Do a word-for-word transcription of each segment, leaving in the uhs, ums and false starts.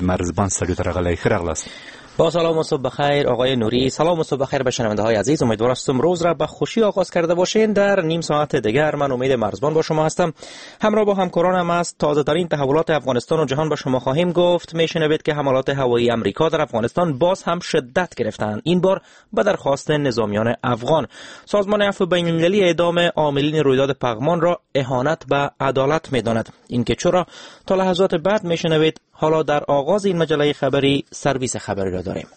مرزبان سلوت رغلای خرغلاس. با سلام و صبح بخیر آقای نوری. سلام و صبح بخیر به شنونده های عزیز. امیدوارم روز را به خوشی آغاز کرده باشین. در نیم ساعت دیگر من امید مرزبان با شما هستم. همراه با همکارانم از تازه ترین تحولات افغانستان و جهان با شما خواهیم گفت. میشنوید که حملات هوایی امریکا در افغانستان باز هم شدت گرفتند. این بار به درخواست نظامیان افغان. سازمان عفو بین المللی اعدام عاملین رویداد پغمان را اهانت به عدالت می‌داند. اینکه چرا تا لحظات بعد میشنوید. حالا در آغاز این مجله خبری سرویس خبری را داریم.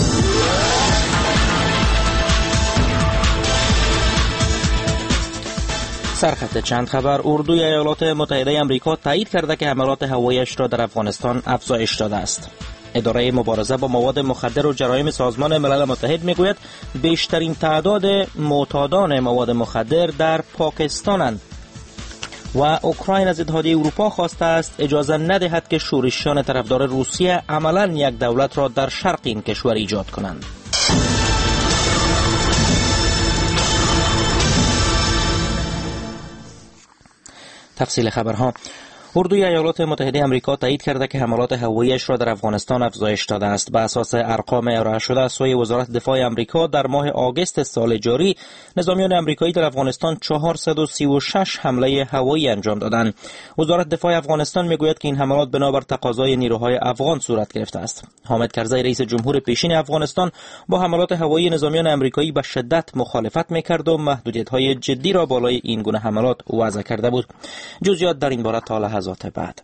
سرخط چند خبر. اردوی ایالات متحده آمریکا تایید کرده که حملات هوایی‌اش را در افغانستان افزایش داده است. اداره مبارزه با مواد مخدر و جرایم سازمان ملل متحد میگوید بیشترین تعداد معتادان مواد مخدر در پاکستانند. و اوکراین از اتحادیه اروپا خواسته است اجازه ندهد که شورشیان طرفدار روسیه عملاً یک دولت را در شرق این کشور ایجاد کنند. تفصیل خبرها. اردوی ایالات متحده آمریکا تایید کرده که حملات هوایی‌اش را در افغانستان افزایش داده است. به اساس ارقام ارائه شده از سوی وزارت دفاع آمریکا در ماه آگوست سال جاری، نظامیان آمریکایی در افغانستان چهارصد و سی و شش حمله هوایی انجام دادند. وزارت دفاع افغانستان میگوید که این حملات بنابر تقاضای نیروهای افغان صورت گرفته است. حامد کرزی رئیس جمهور پیشین افغانستان با حملات هوایی نظامیان آمریکایی به شدت مخالفت میکرد و محدودیت‌های جدی را بالای این گونه حملات وضع کرده بود. جزئیات در این باره تا لحظات بعد.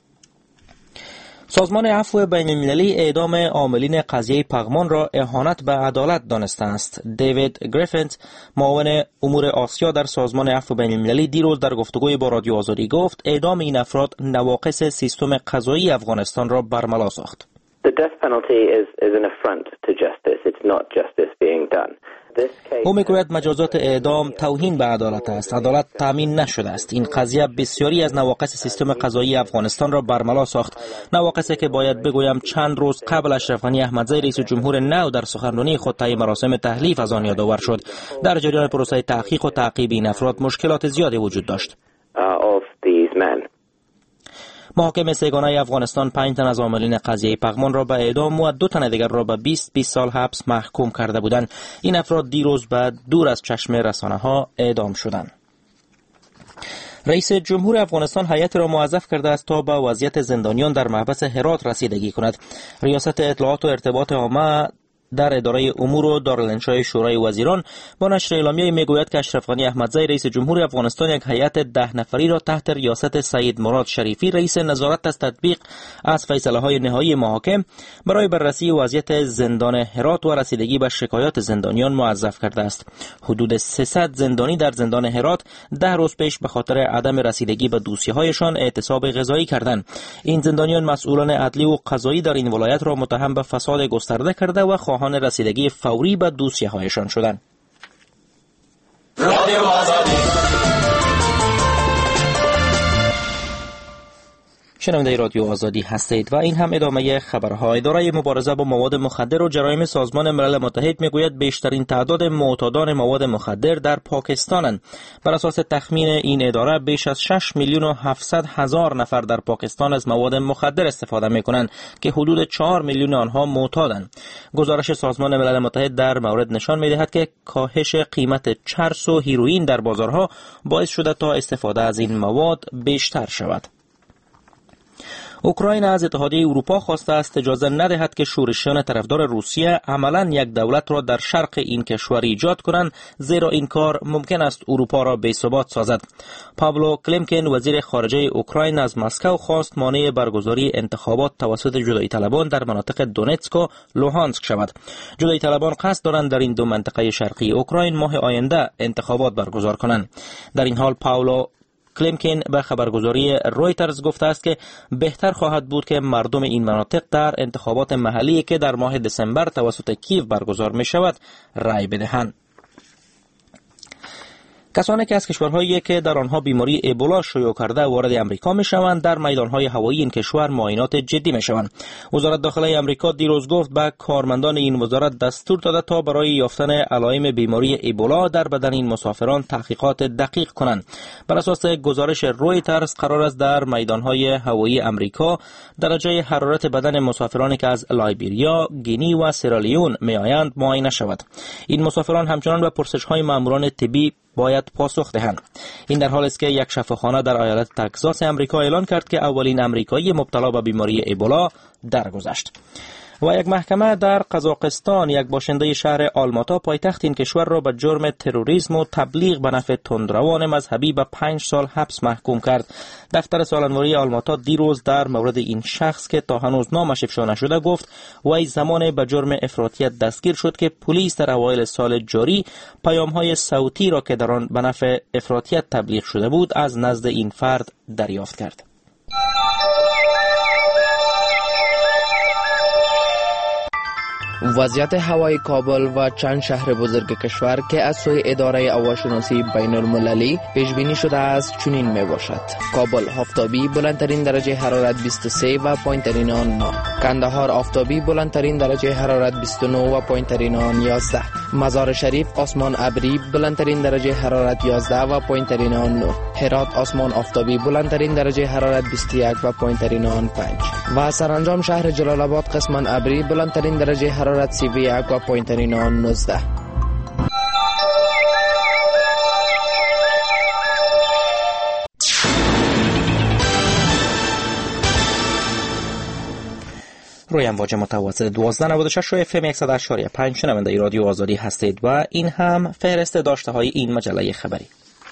سازمان عفو بین المللی اعدام عاملین قضیه پغمان را اهانت به عدالت دانسته است. دیوید گریفینز، معاون امور آسیا در سازمان عفو بین المللی، دیروز در گفتگوی با رادیو آزادی گفت اعدام این افراد نواقص سیستم قضایی افغانستان را برملا ساخت. The death penalty is is an affront to justice. It's not justice being done. او میگوید مجازات اعدام توهین به عدالت است. عدالت تامین نشده است. این قضیه بسیاری از نواقص سیستم قضایی افغانستان را برملا ساخت. نواقصی که باید بگویم چند روز قبل اشرف غنی احمدزی رئیس جمهور نو در سخنرانی خود طی مراسم تحلیف از آن یادآور شد. در جریان پروسه تحقیق و تعقیب این افراد مشکلات زیادی وجود داشت. محاکم سگانه افغانستان پنج تن از عاملین قضیه پغمان را به اعدام و دو تن دیگر را به بیست بیست سال حبس محکوم کرده بودند. این افراد دیروز بعد دور از چشم رسانه ها اعدام شدند. رئیس جمهور افغانستان هیئت را موظف کرده است تا به وضعیت زندانیان در محبس هرات رسیدگی کند. ریاست اطلاعات و ارتباط عامه در اداره امور و دارالانشای شورای وزیران با نشر اعلامیه میگوید که اشرف غنی احمدزی رئیس جمهور افغانستان یک هیئت ده نفری را تحت ریاست سید مراد شریفی رئیس نظارت از تطبیق از فیصله های نهایی محاکم برای بررسی وضعیت زندان هرات و رسیدگی به شکایات زندانیان موظف کرده است. حدود سیصد زندانی در زندان هرات ده روز پیش به خاطر عدم رسیدگی به دوسیه‌هایشان اعتصاب غذایی کردند. این زندانیان مسئولان عدلی و قضایی در این ولایت را متهم به فساد گسترده کرده و خواهان رسیدگی فوری به دوسیه هایشان شدند. شنونده رادیو آزادی هستید و این هم ادامه خبرها. اداره مبارزه با مواد مخدر و جرایم سازمان ملل متحد میگوید بیشترین تعداد معتادان مواد مخدر در پاکستانند. بر اساس تخمین این اداره بیش از شش میلیون و هفتصد هزار نفر در پاکستان از مواد مخدر استفاده میکنند که حدود چهار میلیون آنها معتادند. گزارش سازمان ملل متحد در مورد نشان میدهد که کاهش قیمت چرس و هیروئین در بازارها باعث شده تا استفاده از این مواد بیشتر شود. اوکراین از اتحادیه اروپا خواسته است اجازه ندهد که شورشیان طرفدار روسیه عملاً یک دولت را در شرق این کشور ایجاد کنند، زیرا این کار ممکن است اروپا را بی‌ثبات سازد. پاولو کلیمکین وزیر خارجه اوکراین از مسکو خواست مانع برگزاری انتخابات توسط جدایی طلبان در مناطق دونتسک و لوهانسک شود. جدایی طلبان قصد دارند در این دو منطقه شرقی اوکراین ماه آینده انتخابات برگزار کنند. در این حال پاولو کلیمکین به خبرگزاری رویترز گفته است که بهتر خواهد بود که مردم این مناطق در انتخابات محلی که در ماه دسامبر توسط کیف برگزار می شود رای بدهند. کسانی که از کشورهایی که در آنها بیماری ایبولا شیوع کرده وارد امریکا میشوند در میدانهای هوایی این کشور معاینات جدی میشوند. وزارت داخلی امریکا دیروز گفت به کارمندان این وزارت دستور داده تا برای یافتن علائم بیماری ایبولا در بدن این مسافران تحقیقات دقیق کنند. بر اساس گزارش رویترز قرار است در میدانهای هوایی امریکا درجه حرارت بدن مسافرانی که از لایبریا، گینی و سیرالیون میآیند معاینه شود. این مسافران همچنان به پرسش‌های ماموران طبی باید پاسخ دهند. این در حالی است که یک شفاخانه در ایالت تگزاس امریکا اعلان کرد که اولین امریکایی مبتلا به بیماری ایبولا درگذشت. و یک محکمه در قزاقستان یک باشنده شهر آلماتا پایتخت این کشور را به جرم تروریسم و تبلیغ به نفع تندروان مذهبی به پنج سال حبس محکوم کرد. دفتر سالنوری آلماتا دیروز در مورد این شخص که تا هنوز نامش افشا نشده گفت وی زمان به جرم افراطیت دستگیر شد که پلیس در اوایل سال جاری پیام‌های صوتی را که در آن به نفع افراطیت تبلیغ شده بود از نزد این فرد دریافت کرد. وضعیت هوای کابل و چند شهر بزرگ کشور که از سوی اداره هواشناسی بین المللی پیش بینی شده است چنین می باشد: کابل آفتابی بلندترین درجه حرارت بیست و سه و پایین‌ترین آن نه، کندهار آفتابی بلندترین درجه حرارت بیست و نه و پایین‌ترین آن یازده، مزار شریف آسمان ابری بلندترین درجه حرارت یازده و پایین‌ترین آن نه، هرات آسمان آفتابی بلندترین درجه حرارت بیست و یک و پایین‌ترین آن پنج و سرانجام شهر جلال آباد قسماً ابری بلندترین درجه حرارت سی و یک و پایین‌ترین آن نوزده. روی امواج متوسط دوازده نود و شش و اف ام صد و هشت و پنج شنونده رادیو آزادی هستید و این هم فهرست داشته های این مجله خبری.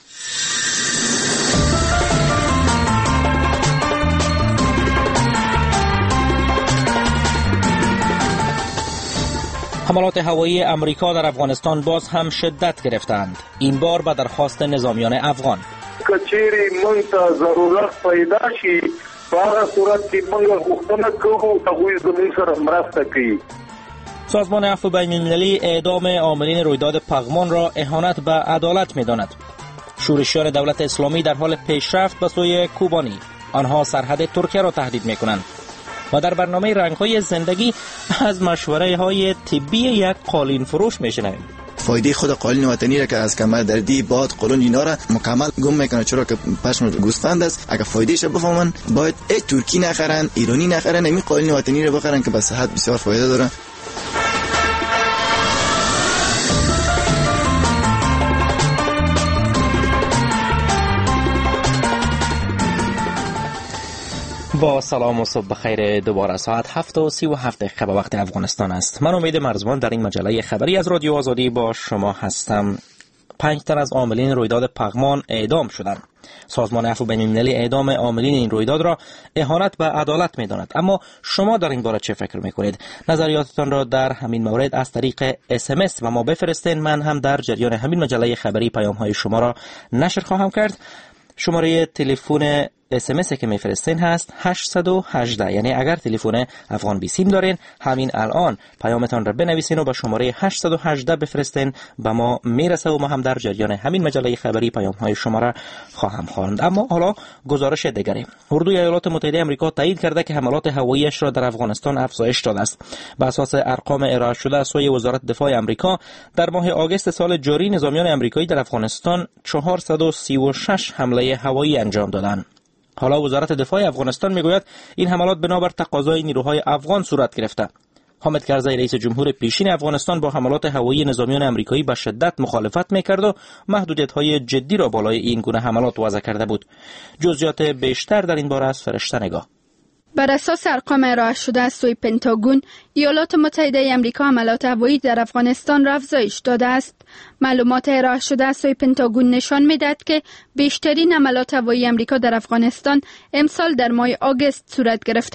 حملات هوایی امریکا در افغانستان باز هم شدت گرفتند. این بار به درخواست نظامیان افغان. کچېری مونږ ته ضرورت پیدا شي په هغه صورت کې موږ غوښتنه کوو هغوی زموږ سره مرسته کوي. سازمان عفو بین المللی اعدام عاملین رویداد پغمان را اهانت به عدالت می‌داند. شورشیان دولت اسلامی در حال پیشرفت به سوی کوبانی. آنها سرحد ترکیه را تهدید می‌کنند. و در برنامه رنگ‌های زندگی از مشوره‌های طبی یک قالین فروش می‌شنویم. فایده خود قالین وطنی را که از کمر دردی، باد، قولون اینا را مکمل گم میکنه، چرا که پشم گوسفند است. اگر فایدهش بفهمن باید ای ترکی نخرن، ایرانی نخرن، همین قالین وطنی را بخرن که به صحت بسیار فایده داره. با سلام و صبح بخیر. دوباره ساعت هفت و سی و هفت دقیقه به وقت افغانستان است. من امید مرزبان در این مجله خبری از رادیو آزادی با شما هستم. پنج تن از عاملین رویداد پغمان اعدام شدند. سازمان عفو بین المللی اعدام عاملین این رویداد را اهانت به عدالت می‌داند. اما شما در این باره چه فکر می‌کنید؟ نظریاتتان را در همین مورد از طریق اس ام اس و ما بفرستین. من هم در جریان همین مجله خبری پیام‌های شما را نشر خواهم کرد. شماره تلفن اس ام اس که میفرستین هست هشت یک هشت، یعنی اگر تلفن افغان بی سیم دارین همین الان پیامتان را بنویسین و با شماره هشت یک هشت بفرستین، به ما میرسه و ما هم در جریان همین مجله خبری پیام های شما را خواهم خواند. اما حالا گزارش دیگری. اردوی ایالات متحده آمریکا تایید کرده که حملات هواییش را در افغانستان افزایش داده است. بر اساس ارقام ارائه شده از سوی وزارت دفاع آمریکا در ماه آگوست سال جاری نظامیان آمریکایی در افغانستان چهارصد و سی و شش حمله هوایی انجام دادند. حالا وزارت دفاع افغانستان میگوید این حملات بنابر تقاضای نیروهای افغان صورت گرفته. حامد کرزی رئیس جمهور پیشین افغانستان با حملات هوایی نظامیان آمریکایی به شدت مخالفت میکرد و محدودیت‌های جدی را بالای این گونه حملات وضع کرده بود. جزئیات بیشتر در این باره از فرشته نگاه. بر اساس ارقام ارائه شده از سوی پنتاگون، ایالات متحده آمریکا حملات هوایی در افغانستان را افزایش داده است. معلومات ارائه شده از سوی پنتاگون نشان می‌دهد که بیشترین حملات هوایی آمریکا در افغانستان امسال در ماه آگوست صورت گرفتند.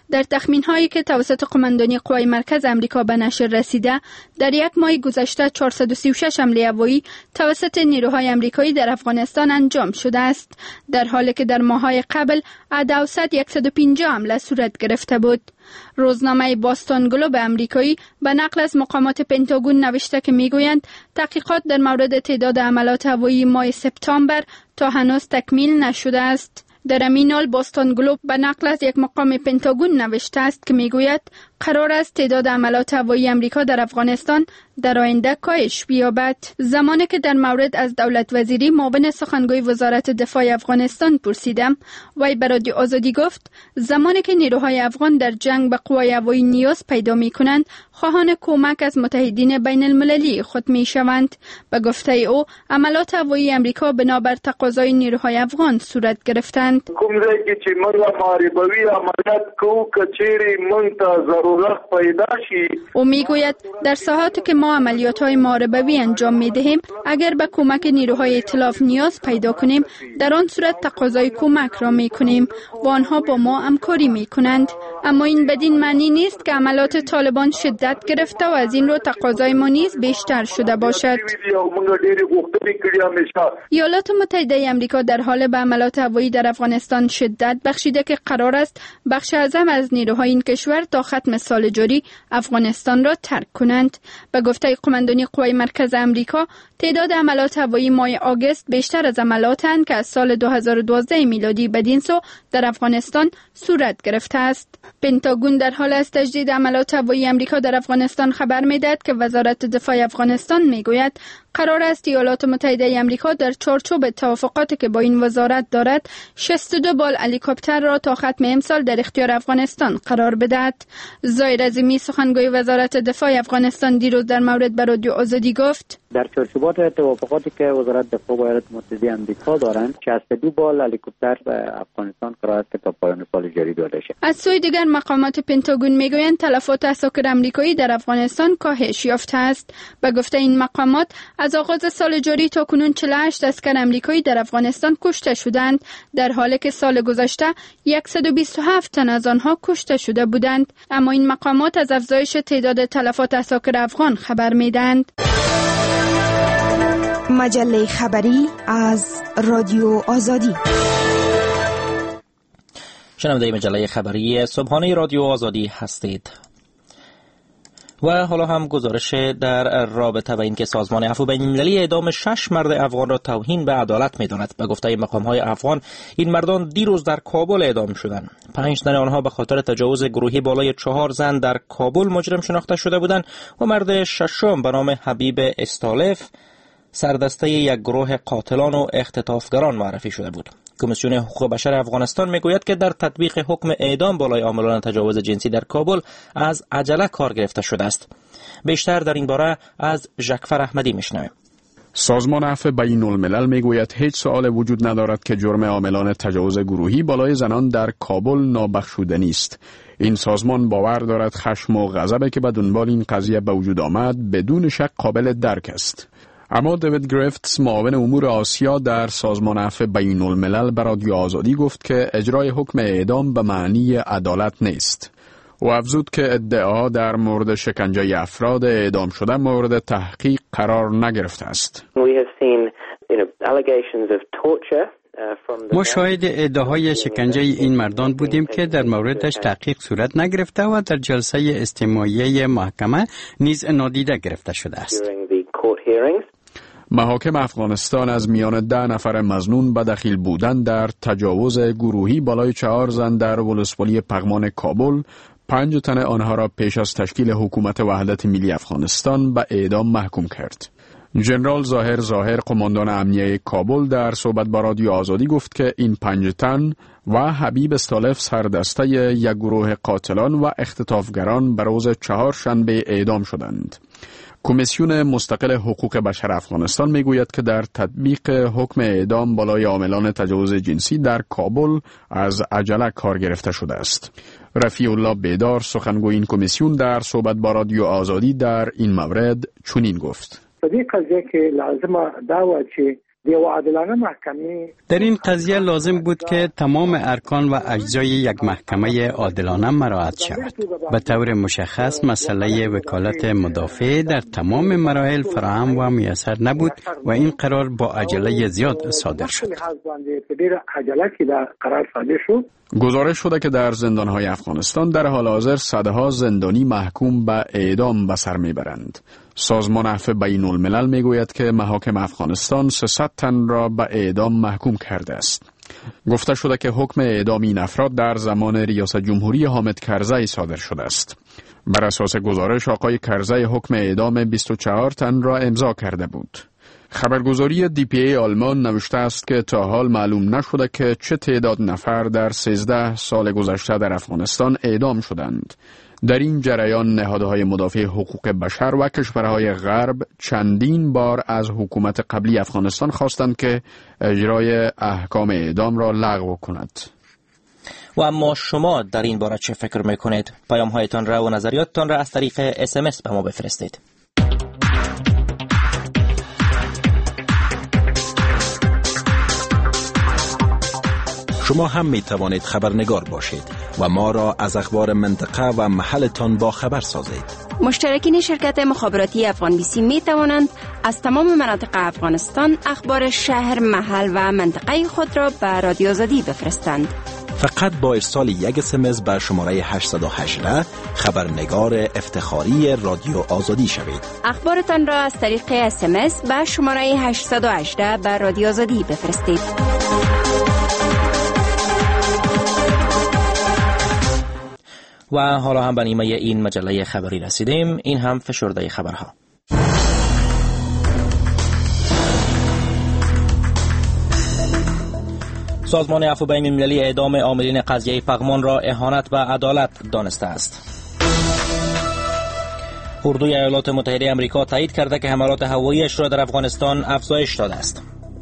در تخمین‌هایی که توسط قماندانی قوای مرکز امریکا به نشر رسیده، در یک ماه گذشته چهارصد و سی و شش حمله هوایی توسط نیروهای امریکایی در افغانستان انجام شده است، در حالی که در ماه‌های قبل عد اوسط صد و پنجاه حمله صورت گرفته بود. روزنامه باستون گلوب امریکایی به نقل از مقامات پنتاگون نوشته که میگویند تحقیقات در مورد تعداد حملات هوایی ماه سپتامبر تا هنوز تکمیل نشده است. در همین حال باستون گلوب به نقل از یک مقام پنتاگون نوشته است که میگوید قرار است تعداد حملات هوایی امریکا در افغانستان در آینده کاهش بیابد. زمانی که در مورد از دولت وزیری معاون سخنگوی وزارت دفاع افغانستان پرسیدم، وی به رادیو آزادی گفت زمانی که نیروهای افغان در جنگ به قوای هوایی نیاز پیدا می کنند، خواهان کمک از متحدین بین المللی خود می شوند. به گفته او عملات هوایی امریکا بنابر تقاضای نیروهای افغان صورت گرفتند. کوم ځای کې چې موږ محاربوي عملیات کوو که چیرې موږ ته ضرورت پیدا شي. او میگوید در ساحاتی که ما عملیات‌های محاربوی انجام می‌دهیم، اگر به کمک نیروهای ائتلاف نیاز پیدا کنیم، در آن صورت تقاضای کمک را می‌کنیم و آنها با ما همکاری می‌کنند. اما این بدین معنی نیست که عملیات طالبان شدت گرفته و از این رو تقاضای ما نیز بیشتر شده باشد. ایالات متحده آمریکا در حال به عملیات هوایی در افغانستان شدت بخشیده که قرار است بخش اعظم از نیروهای این کشور تا ختم سال جاری افغانستان را ترک کنند. به گفته قماندانی قوای مرکز امریکا، تعداد عملیات هوایی ماه آگوست بیشتر از عملیاتند که از سال دو هزار و دوازده میلادی بدین سو در افغانستان صورت گرفته است. پنتاگون در حال از تجدید عملیات هوایی امریکا در افغانستان خبر می‌دهد که وزارت دفاع افغانستان میگوید قرار است ایالات متحده آمریکا در چارچوب توافقاتی که با این وزارت دارد شصت و دو بال هلیکوپتر را تا ختم امسال در اختیار افغانستان قرار بدهد. زاهر عظیمی سخنگوی وزارت دفاع افغانستان دیروز در مورد به رادیو آزادی گفت در چارچوبات توافقاتی که وزارت دفاع با ایالات متحده آمریکا دارند شصت و دو بال هلیکوپتر به افغانستان قرار است که تا پایان سال جاری داده شود. از سوی دیگر مقامات پنتاگون میگویند تلفات عساکر آمریکایی در افغانستان کاهش یافته است. به گفته این مقامات از آغاز سال جاری تا کنون چهل و هشت عسکر آمریکایی در افغانستان کشته شدند، در حالی که سال گذشته صد و بیست و هفت تن از آنها کشته شده بودند. اما این مقامات از افزایش تعداد تلفات عساکر افغان خبر میدهند. مجله خبری از رادیو آزادی. شنونده مجله خبری صبحانه رادیو آزادی هستید. و حالا هم گزارش در رابطه با اینکه سازمان عفو بین‌المللی اعدام شش مرد افغان را توهین به عدالت می‌داند. به گفته مقام‌های افغان این مردان دیروز در کابل اعدام شدند. پنج تن آنها به خاطر تجاوز گروهی بالای چهار زن در کابل مجرم شناخته شده بودند و مرد ششم به نام حبیب استالف سردسته یک گروه قاتلان و اختطافگران معرفی شده بود. کمیسیون حقوق بشر افغانستان میگوید که در تطبیق حکم اعدام بالای عاملان تجاوز جنسی در کابل از عجله کار گرفته شده است. بیشتر در این باره از ژکفر احمدی میشنویم. سازمان عفو بین الملل میگوید هیچ سؤال وجود ندارد که جرم عاملان تجاوز گروهی بالای زنان در کابل نابخشودنی است. این سازمان باور دارد خشم و غضبی که به دنبال این قضیه به وجود آمد بدون شک قابل درک است. اما دیوید گریفتس معاون امور آسیا در سازمان عفو بین الملل به رادیو آزادی گفت که اجرای حکم اعدام به معنی عدالت نیست. او افزود که ادعا در مورد شکنجه افراد اعدام شده مورد تحقیق قرار نگرفته است. ما شاهد ادعاهای شکنجه این مردان بودیم که در موردش تحقیق صورت نگرفته و در جلسه استماعیه محکمه نیز نادیده گرفته شده است. محاکم افغانستان از میان ده نفر مظنون به دخیل بودن در تجاوز گروهی بالای چهار زن در ولسوالی پغمان کابل، پنج تن آنها را پیش از تشکیل حکومت وحدت ملی افغانستان به اعدام محکوم کرد. ژنرال ظاهر ظاهر قماندان امنیه کابل در صحبت با رادیو آزادی گفت که این پنج تن و حبیب استالف سردسته یک گروه قاتلان و اختطافگران به روز چهارشنبه اعدام شدند. کمیسیون مستقل حقوق بشر افغانستان میگوید که در تطبیق حکم اعدام بالای عاملان تجاوز جنسی در کابل از عجله کار گرفته شده است. رفیع الله بیدار سخنگوی این کمیسیون در صحبت با رادیو آزادی در این مورد چنین گفت: په دې قضیه کې لازمه دا و چې دیو عادلانه محکمه در این قضیه لازم بود که تمام ارکان و اجزای یک محکمه عادلانه مراعات شود. به طور مشخص مسئله وکالت مدافع در تمام مراحل فراهم و میسر نبود و این قرار با عجله زیاد صادر شد. گزارش شده که در زندانهای افغانستان در حال حاضر صدها زندانی محکوم به اعدام به سر میبرند. سازمان عفو بین الملل میگوید که محاکم افغانستان سیصد تن را به اعدام محکوم کرده است. گفته شده که حکم اعدام این افراد در زمان ریاست جمهوری حامد کرزی صادر شده است. بر اساس گزارش آقای کرزی حکم اعدام بیست و چهار تن را امضا کرده بود. خبرگزاری دی پی ای آلمان نوشته است که تا حال معلوم نشده که چه تعداد نفر در سیزده سال گذشته در افغانستان اعدام شدند. در این جریان نهادهای مدافع حقوق بشر و کشورهای غرب چندین بار از حکومت قبلی افغانستان خواستند که اجرای احکام اعدام را لغو کند. و اما شما در این باره چه فکر میکنید؟ پیام هایتان را و نظریاتتان را از طریق اس ام اس به ما بفرستید. شما هم می توانید خبرنگار باشید و ما را از اخبار منطقه و محلتان با خبر سازید. مشترکین شرکت مخابراتی افغان بی سی می توانند از تمام مناطق افغانستان اخبار شهر، محل و منطقه خود را به رادیو آزادی بفرستند. فقط با ارسال یک اس ام اس به شماره هشت یک هشت خبرنگار افتخاری رادیو آزادی شوید. اخبارتان را از طریق اس ام اس به شماره هشت یک هشت به رادیو آزادی بفرستید. و حالا هم به نیمه این مجله خبری رسیدیم. این هم فشرده خبرها. سازمان عفو بین المللی اعدام عاملین قضیه پغمان را اهانت به عدالت دانسته است. اردوی ایالات متحده آمریکا تایید کرده که حملات هوایی‌اش را در افغانستان افزایش داده است.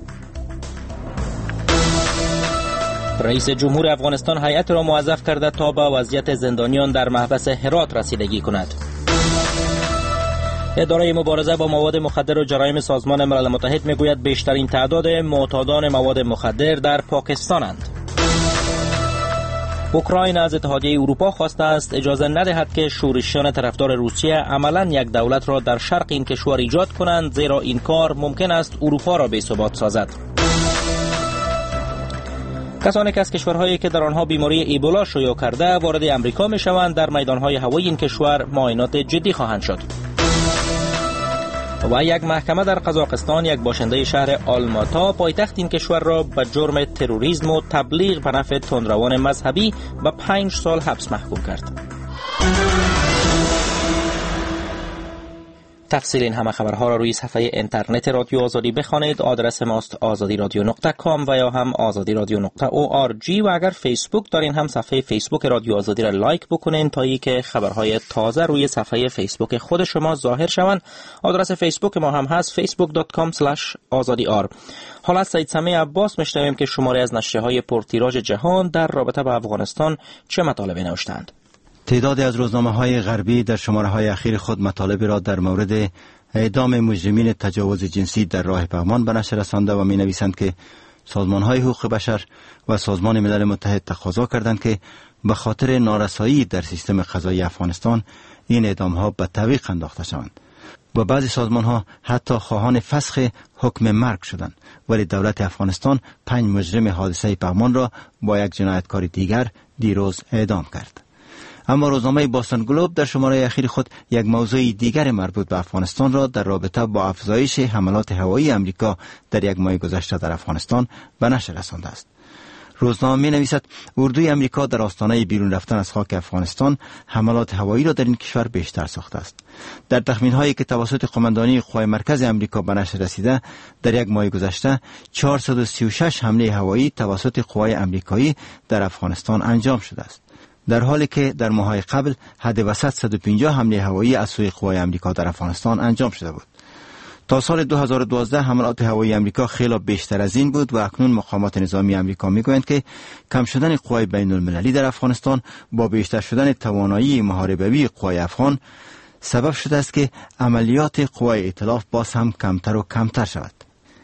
رئیس جمهور افغانستان هیئت را موظف کرده تا به وضعیت زندانیان در محبس هرات رسیدگی کند. اداره مبارزه با مواد مخدر و جرایم سازمان ملل متحد میگوید بیشترین تعداد معتادان مواد مخدر در پاکستانند. اوکراین از اتحادیه اروپا خواسته است اجازه ندهد که شورشیان طرفدار روسیه عملاً یک دولت را در شرق این کشور ایجاد کنند، زیرا این کار ممکن است اروپا را بی‌ثبات سازد. کسانی که از کشورهایی که در آنها بیماری ایبولا شیوع کرده وارد امریکا می شوند در میدانهای هوایی این کشور معاینات جدی خواهند شد. و یک محکمه در قزاقستان یک باشنده شهر آلماتا پایتخت این کشور را به جرم تروریسم و تبلیغ به نفع تندروان مذهبی به پنج سال حبس محکوم کرد. تفصیل این همه خبرها را روی صفحه اینترنت رادیو آزادی بخوانید. آدرس ماست آزادی رادیو نقطه کام و یا هم آزادی رادیو نقطه او آر جی و اگر فیسبوک دارین هم صفحه فیسبوک رادیو آزادی را لایک بکنین تا ای که خبرهای تازه روی صفحه فیسبوک خود شما ظاهر شوند. آدرس فیسبوک ما هم هست فیسبوک دات کام اسلش آزادی آر. حالا از سید سمیع عباس میشنویم که شماره از نشریه‌های پرتیراژ جهان در رابطه با افغانستان چه مطالبی نوشتند. تعدادی از روزنامه‌های غربی در شماره‌های اخیر خود مطالبی را در مورد اعدام مجرمین تجاوز جنسی در راه پغمان به نشر رسانده و می‌نویسند که سازمان‌های حقوق بشر و سازمان ملل متحد تقاضا کردند که به خاطر نارسایی در سیستم قضایی افغانستان این اعدام‌ها به تعویق انداخته شوند. و بعضی سازمان‌ها حتی خواهان فسخ حکم مرگ شدند، ولی دولت افغانستان پنج مجرم حادثه پغمان را با یک جنایتکار دیگر دیروز اعدام کرد. اما روزنامه باستون گلوب در شماره اخیر خود یک موضوع دیگر مربوط به افغانستان را در رابطه با افزایش حملات هوایی امریکا در یک ماه گذشته در افغانستان به نشر رسانده است. روزنامه می نویسد اردوی امریکا در آستانه بیرون رفتن از خاک افغانستان حملات هوایی را در این کشور بیشتر ساخته است. در تخمین هایی که توسط قماندانی قوای مرکز امریکا به نشر رسیده، در یک ماه گذشته چهارصد و سی و شش حمله هوایی توسط قوای امریکایی در افغانستان انجام شده است، در حالی که در ماه‌های قبل حداقل صد و پنجاه حمله هوایی از سوی قوای امریکا در افغانستان انجام شده بود. تا سال دو هزار و دوازده حملات هوایی امریکا خیلی بیشتر از این بود و اکنون مقامات نظامی امریکا میگویند که کم شدن قوای بین المللی در افغانستان با بیشتر شدن توانایی محاربوی قوای افغان سبب شده است که عملیات قوای ائتلاف باز هم کمتر و کمتر شود.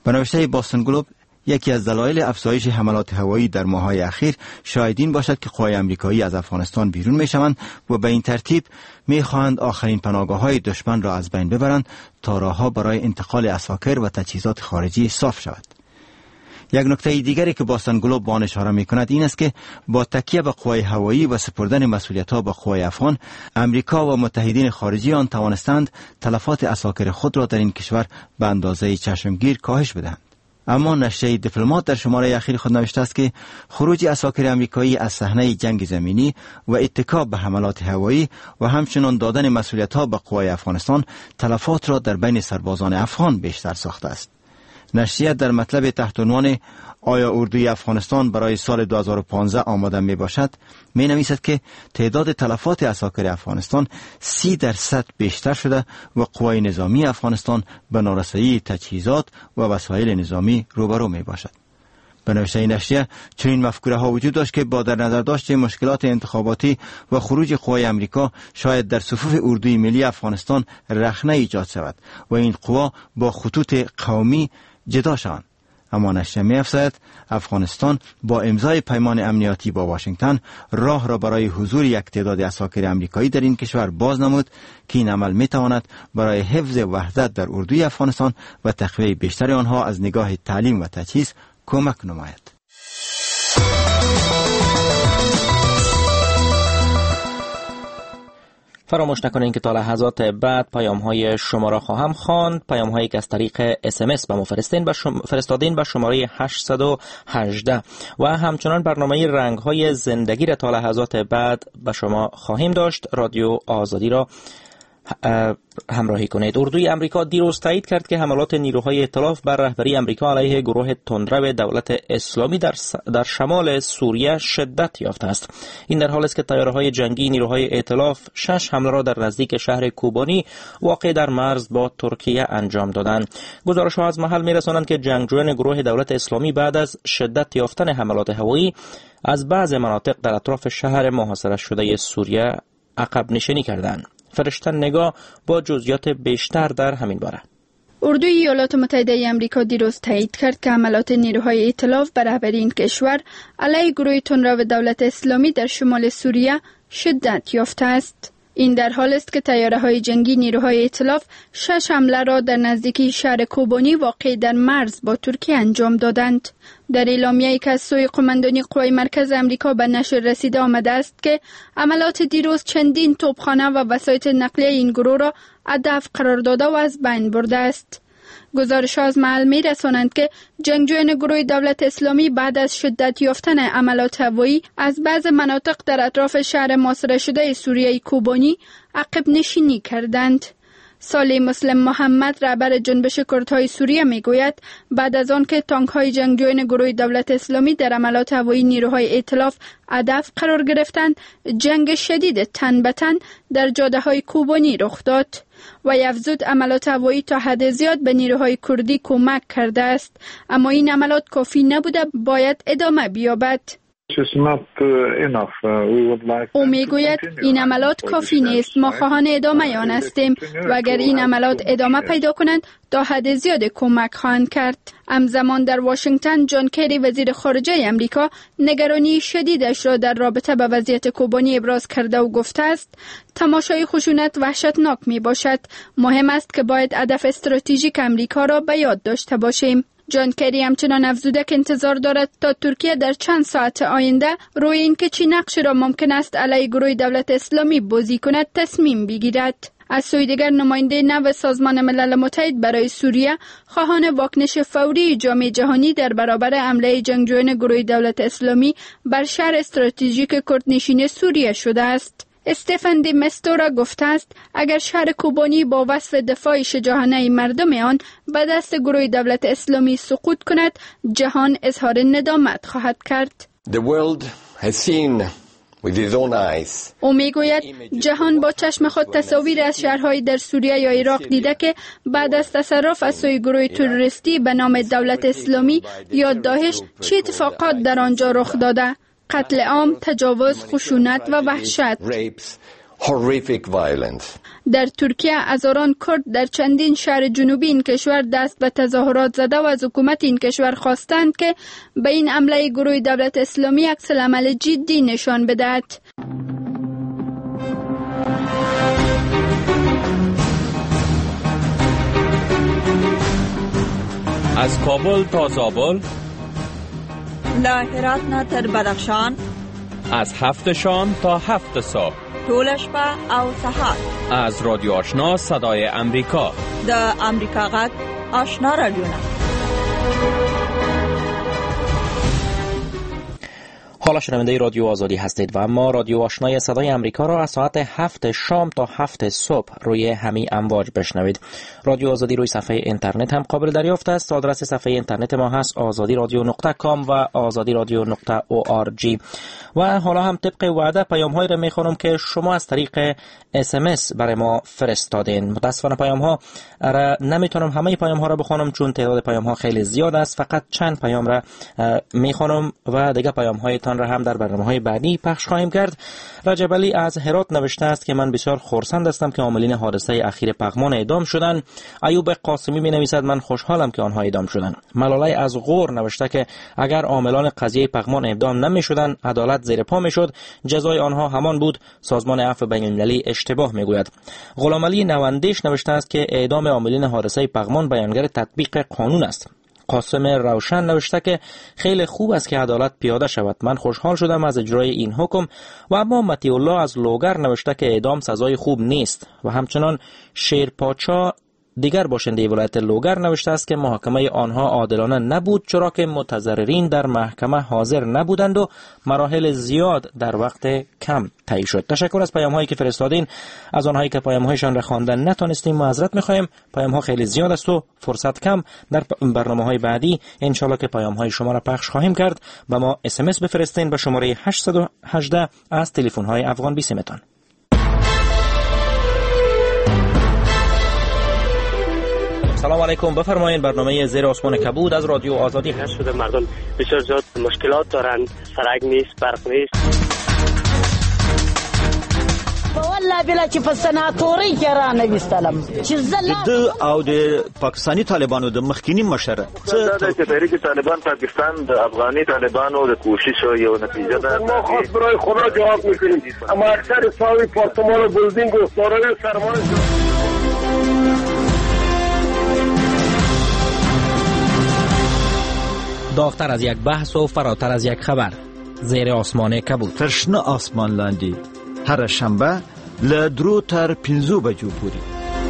به نوشته باستن گلوب، یکی از دلایل افزایش حملات هوایی در ماه‌های اخیر شاید این باشد که قوای آمریکایی از افغانستان بیرون می‌شوند و به این ترتیب می‌خواهند آخرین پناهگاه‌های دشمن را از بین ببرند تا راه‌ها برای انتقال عساکر و تجهیزات خارجی صاف شود. یک نکته دیگری که باستن گلوب با آن اشاره می‌کند این است که با تکیه به قوای هوایی و سپردن مسئولیت‌ها به قوای افغان، امریکا و متحدین خارجی آن توانستند تلفات عساکر خود را در این کشور به اندازه چشمگیر کاهش بدهند. اما نشریه دیپلمات در شماره اخیر خود نوشته است که خروج عساکر آمریکایی از صحنه جنگ زمینی و اتکا به حملات هوایی و همچنین دادن مسئولیت‌ها به قوای افغانستان تلفات را در بین سربازان افغان بیشتر ساخته است. نشریه در مطلب تحت عنوان آیا اردوی افغانستان برای سال دو هزار و پانزده آماده می باشد می نویسد که تعداد تلفات عساکر افغانستان سی درصد بیشتر شده و قوای نظامی افغانستان به نارسایی تجهیزات و وسایل نظامی روبرو می باشد. به نوشته نشریه چنین مفکوره ها وجود داشت که با در نظر داشت مشکلات انتخاباتی و خروج قوای امریکا شاید در صفوف اردوی ملی افغانستان رخنه ایجاد شود و این قوا با خطوط قومی جدا شوند. اما نشریه می افزاید افغانستان با امضای پیمان امنیتی با واشنگتن راه را برای حضور یک تعداد عساکر آمریکایی در این کشور باز نمود که این عمل می تواند برای حفظ وحدت در اردوی افغانستان و تقویت بیشتر آنها از نگاه تعلیم و تجهیز کمک نماید. فراموش نکنید که تا لحظات بعد پیام های شما را خواهم خواند. پیام هایی که از طریق اس ام اس به ما فرستین به شم... فرستادین به شماره هشتصد و هجده و همچنان برنامه رنگ های زندگی را تا لحظات بعد به شما خواهیم داشت. رادیو آزادی را همراهی کنید. اردوی امریکا دیروز تایید کرد که حملات نیروهای ائتلاف بر رهبری امریکا علیه گروه تندرو دولت اسلامی در, س... در شمال سوریه شدت یافته است. این در حالی است که تیاره‌های جنگی نیروهای ائتلاف شش حمله را در نزدیک شهر کوبانی واقع در مرز با ترکیه انجام دادند. گزارش‌ها از محل می‌رسانند که جنگجویان گروه دولت اسلامی بعد از شدت یافتن حملات هوایی از بعض مناطق در اطراف شهر محاصره شده سوریه عقب نشینی کردند. فرشته نگاه با جزئیات بیشتر در همین باره. اردوی ایالات متحده آمریکا دیروز تایید کرد که حملات نیروهای ائتلاف بر رهبری این کشور علیه گروه تندرو دولت اسلامی در شمال سوریه شدت یافته است. این در حال است که طیاره‌های جنگی نیروهای ائتلاف شش حمله را در نزدیکی شهر کوبانی واقع در مرز با ترکیه انجام دادند. در اعلامیه‌ای که از سوی قماندانی قوای مرکز آمریکا به نشر رسیده آمده است که عملات دیروز چندین توپخانه و وسایط نقلیه این گروه را هدف قرار داده و از بین برده است. گزارش از محل می رسانند که جنگجویان گروه دولت اسلامی بعد از شدت یافتن عملات هوایی از بعض مناطق در اطراف شهر محاصره شده سوریه کوبانی عقب نشینی کردند. صالح مسلم محمد رهبر جنبش کردهای سوریه می گوید بعد از آن که تانک های جنگجویان گروه دولت اسلامی در عملات هوایی نیروهای ائتلاف هدف قرار گرفتند، جنگ شدید تن به تن در جاده های کوبانی رخ داد و افزود عملات هوایی تا حد زیاد به نیروهای کردی کمک کرده است، اما این عملات کافی نبوده، باید ادامه بیابد. او میگوید این عملات کافی نیست، ما خواهان ادامه آن هستیم و اگر این عملات ادامه پیدا کنند تا حد زیاد کمک خواهند کرد. همزمان در واشنگتن جان کری وزیر خارجه امریکا نگرانی شدیدش را در رابطه با وضعیت کوبانی ابراز کرده و گفته است تماشای خشونت وحشتناک می باشد، مهم است که باید هدف استراتژیک امریکا را به یاد داشته باشیم. جان کری همچنان افزوده که انتظار دارد تا ترکیه در چند ساعت آینده روی اینکه چه نقشی را ممکن است علیه گروه دولت اسلامی بازی کند تصمیم بگیرد. از سوی دیگر نماینده نو سازمان ملل متحد برای سوریه خواهان واکنش فوری جامعه جهانی در برابر حمله جنگجویان گروه دولت اسلامی بر شهر استراتژیک کردنشین سوریه شده است. استفن دی مستورا گفته است اگر شهر کوبانی با وصف دفاع شجاعانه مردم آن به دست گروه دولت اسلامی سقوط کند، جهان اظهار ندامت خواهد کرد. The world has seen with its own eyes. او میگوید جهان با چشم خود تصاویر از شهرهای در سوریه یا عراق دیده که بعد از تصرف از سوی گروه تروریستی به نام دولت اسلامی یا داعش چه اتفاقات در آنجا رخ داده: قتل عام، تجاوز، خشونت و وحشت. horrific violence. در ترکیه هزاران کرد در چندین شهر جنوبی این کشور دست به تظاهرات زده و از حکومت این کشور خواستند که به این حمله گروه دولت اسلامی عکس‌العمل جدی نشان بدهد. از کابل تا زابل، له هرات نه تر بدخشان، از هفت شام تا هفت صبح، ټول شپه او سهار، از رادیو آشنا صدای امریکا، د امریکا غږ آشنا رادیو. حالا شنونده رادیو آزادی هستید و اما رادیو آشنای صدای امریکا را از ساعت هفت شام تا هفت صبح روی همین امواج بشنوید. رادیو آزادی روی صفحه اینترنت هم قابل دریافت است. آدرس صفحه اینترنت ما هست آزادی رادیو نقطه کام و آزادی رادیو نقطه او آر جی. و حالا هم طبق وعده پیام هایی را میخوانم که شما از طریق اس ام اس برای ما فرستادین. متاسفانه پیام ها را نمیتونم همه پیام ها را بخوانم چون تعداد پیام ها خیلی زیاد است. فقط چند پیام را میخوانم و دیگه پیام هایتان را هم در برنامه‌های بعدی پخش خواهیم کرد. رجب علی از هرات نوشته است که من بسیار خرسند هستم که عاملین حادثه اخیر پغمان اعدام شدند. ایوب قاسمی می‌نویسد من خوشحالم که آنها اعدام شدند. ملاله از غور نوشته که اگر عاملان قضیه پغمان اعدام نمی‌شدند عدالت زیر پا می‌شد، جزای آنها همان بود. سازمان عفو بین‌المللی اشتباه می‌گوید. غلام علی نواندیش نوشته است که اعدام عاملین حادثه پغمان بیانگر تطبیق قانون است. قاسم روشن نوشته که خیلی خوب است که عدالت پیاده شود. من خوشحال شدم از اجرای این حکم. و اما متی الله از لوگر نوشته که اعدام سزای خوب نیست. و همچنان شیرپاچا دیگر باشنده ولایت لوگر نوشته است که محاکمه آنها عادلانه نبود چرا که متضررین در محکمه حاضر نبودند و مراحل زیاد در وقت کم طی شد. تشکر از پیام هایی که فرستادین. از آنهایی که پیام هایشان را خواندن نتونستیم معذرت میخوایم. پیام ها خیلی زیاد است و فرصت کم. در برنامه های بعدی ان شاء الله که پیام های شما را پخش خواهیم کرد. به ما اس ام اس بفرستین به شماره هشت یک هشت از تلفن های افغان بیسیمتان. سلام علیکم، بفرمایید. برنامه زیر آسمان کبود از رادیو آزادی هست. شده مردم بسیار زیاد مشکلات دارند، سرک نیست، برق نیست. والله بلا چې په سناتوري کې را نوستلم چې زله او د پاکستانی طالبانو د مخکینی مشر څه د تحریک طالبان پاکستان د افغاني طالبانو د کوشش یو نتیجه ده. ما خاص برای خدا جواب میکنیم. اما اکثر ساوی پارتمان بلدینگ و سارای سرمایه داغتر از یک بحث و فراتر از یک خبر. زیر آسمان کبود. ترشنه آسمان لاندی هر شنبه له درو تر پنځو بجو پورې.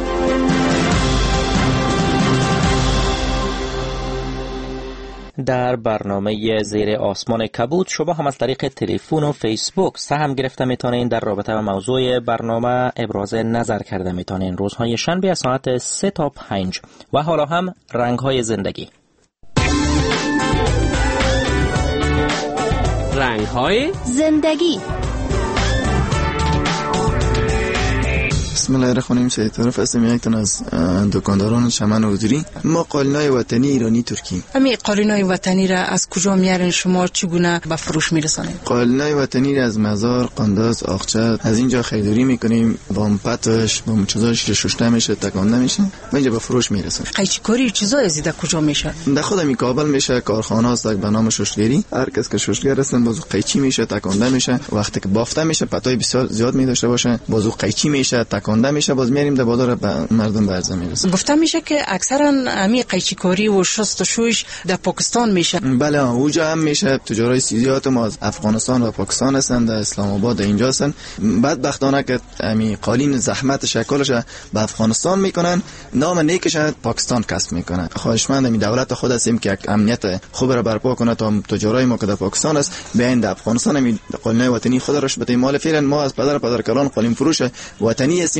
در برنامه زیر آسمان کبود شما هم از طریق تلفن و فیسبوک سهم گرفته میتونین در رابطه با موضوع برنامه ابراز نظر کرده میتونین. روزهای شنبه از ساعت سه تا پنج. و حالا هم رنگ‌های زندگی. رنگ‌های زندگی. بسم الله الرحمن الرحیم. سید طرف هستم، یک تن از دکانداران چمن حضوری. ما قالینای وطنی ایرانی ترکی. امی قالینای وطنی را از کجا میارین شما؟ چگونه به فروش میرسانید؟ قالینای وطنی را از مزار، قنداز، آقچه از اینجا خریداری میکنیم. با پتش با چیزاش شسته میشه، تکانده میشه، و اینجا به فروش میرسونه. قیچی کاری چیزا از ایده کجا میشه؟ در خود می کابل میشه. کارخانه است به نام ششگری. هر کس که ششگر هستن بازو قیچی میشه، تکانده میشه. وقتی که بافته میشه پتای بسیار زیاد می داشته باشه، بازو قیچی میشه، تکانده میشه، باز میاریم در بازار به مردم به عرضه میرسه. گفته میشه که اکثرا امی قیچیکاری و شست و شویش در پاکستان میشه. بله اونجا هم میشه. تجارای سیزیات ما از افغانستان و پاکستان هستن، در اسلام آباد اینجا هستن. بدبختانه که امی قالین زحمت شکلش به افغانستان میکنن، نام نیکش پاکستان کسب میکنن. خواهشمندم این دولت خود هستیم که یک امنیت خوب را برپا کنه تا تجارای ما که در پاکستان است بیاین در افغانستان. می قالین وطنی خود راش بده مال فعلا. ما از پدر پدرکلان قالین فروش وطنی هستیم.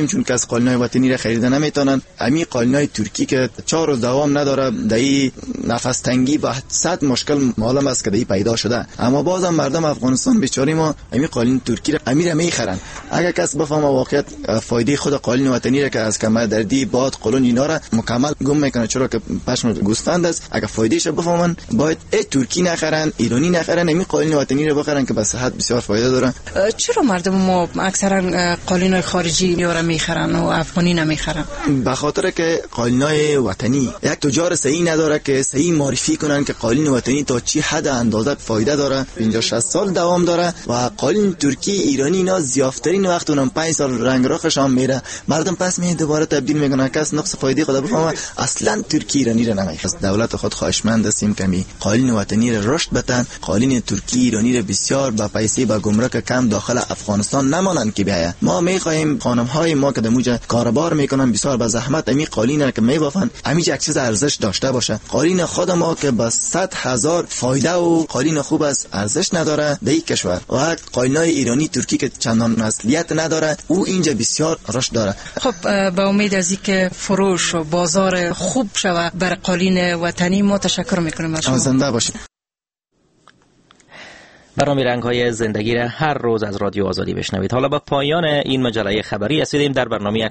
چون که از قالینای وطنی را خریده نمیتونن. امی قالینای ترکی که چهار روز دوام نداره، دایی نفس تنگی با صد مشکل معلوم است که دایی پیدا شده، اما بازم مردم افغانستان بیچاره ما امی قالین ترکی را امیر میخرن. اگر کس بفهمه واقعیت فایده خود قالین وطنی را که از کمر دردی، باد، قولون اینا را مکمل گم میکنه، چرا که پشم گوسفند است. اگر فایدهش بفهمن باید ای ترکی نخرن، ایرانی نخرن، امی قالین وطنی را بخرن که به صحت بسیار فایده داره. چرا مردم ما اکثرا قالینای خارجی یارا میخرن و افغانی نمیخرن؟ به خاطر که قالینای وطنی یک تجار صحیح نداره که صحیح معرفی کنن که قالین وطنی تا چی حد اندازه فایده داره. پنجاه شصت سال دوام داره و قالین ترکی ایرانی اینا زیافترین وقت اونم پنج سال رنگ رخشان میره، مردم پس می دوباره تبدیل میکنن. کس نقص فایده خود بفهمه اصلا ترکی ایرانی را نمیخره. دولت خود خواهشمند هستیم که می قالین وطنی را رشد بدن، قالین ترکی ایرانی را بسیار با پیسه با گمرک کم داخل افغانستان نمانند که بیاید. ما میخواهیم خانم های ما که دموجه کاربار میکنن بسیار با زحمت امی قالین را که میبافن امی یک چیز ارزش داشته باشه. قالین خود ما که با صد هزار فایده و قالین خوب است ارزش نداره در این کشور، و قالینای ایرانی ترکی که چندان اصلیت نداره او اینجا بسیار رشد داره. خب با امید از اینکه فروش و بازار خوب شود بر قالین وطنی ما تشکر میکنیم از شما. زنده باشید. برنامه رنگ‌های زندگی را هر روز از رادیو آزادی بشنوید. حالا با پایان این مجله خبری رسیدیم. در برنامه